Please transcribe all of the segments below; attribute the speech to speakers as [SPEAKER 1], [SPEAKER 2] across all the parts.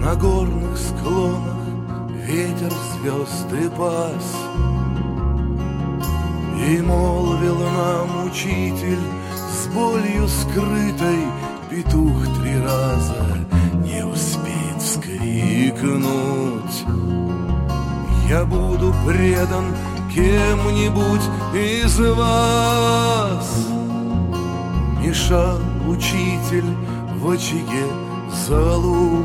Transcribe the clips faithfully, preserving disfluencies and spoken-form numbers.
[SPEAKER 1] На горных склонах ветер звезды пас, и молвил нам учитель с болью скрытой: петух три раза не успеет вскрикнуть. Я буду предан кем-нибудь из вас. Мешал учитель в очаге золу.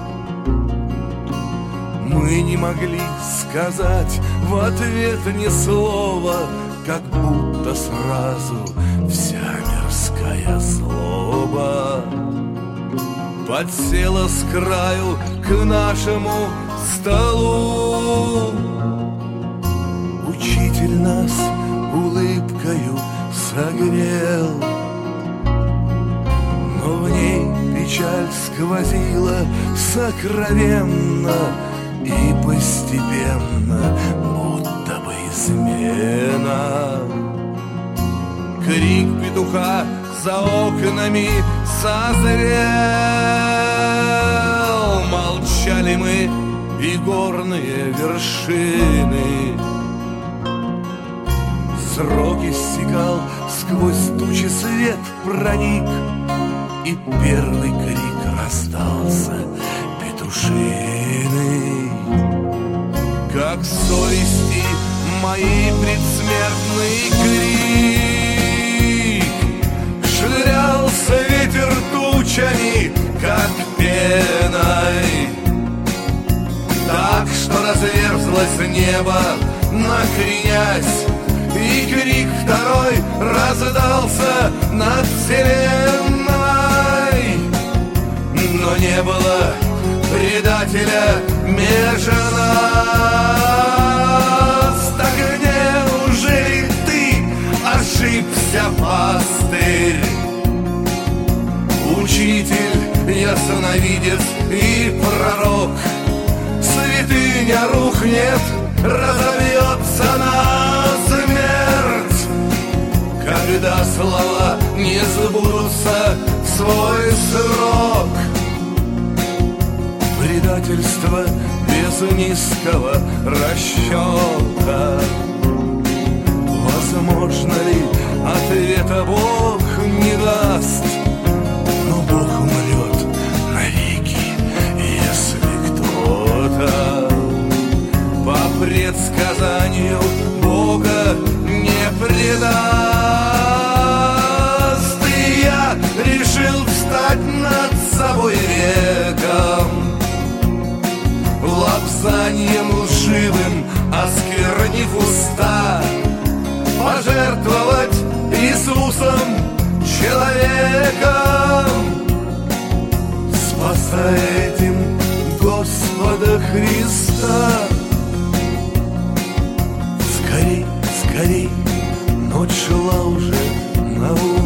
[SPEAKER 1] Мы не могли сказать в ответ ни слова, как будто сразу вся мирская злоба подсела с краю к нашему столу. Учитель нас улыбкою согрел, но в ней печаль сквозила сокровенно и постепенно, будто бы измена. Крик петуха за окнами созрел. Молчали мы и горные вершины. Срок иссякал, сквозь тучи свет проник, и первый крик раздался петушиный. Как совести моей предсмертный крик, швырялся ветер тучами, как пеной, так что разверзлось небо, накренясь, и крик второй раздался над вселенной. Но не было предателя меж нас. Так неужели ты ошибся, пастырь? Учитель, ясновидец и пророк, святыня рухнет, разобьется на смерть, когда слова не сбудутся в свой срок. Предательство без низкого расчета. Возможно ли, ответа Бог не даст, но Бог умрет навеки, если кто-то по предсказанию Бога не предаст. И я решил встать над собой веком, лапзаньем лживым осквернив уста, пожертвовать Иисусом человеком, спасая этим Господа Христа. Скорей, скорей, ночь шла уже на улице.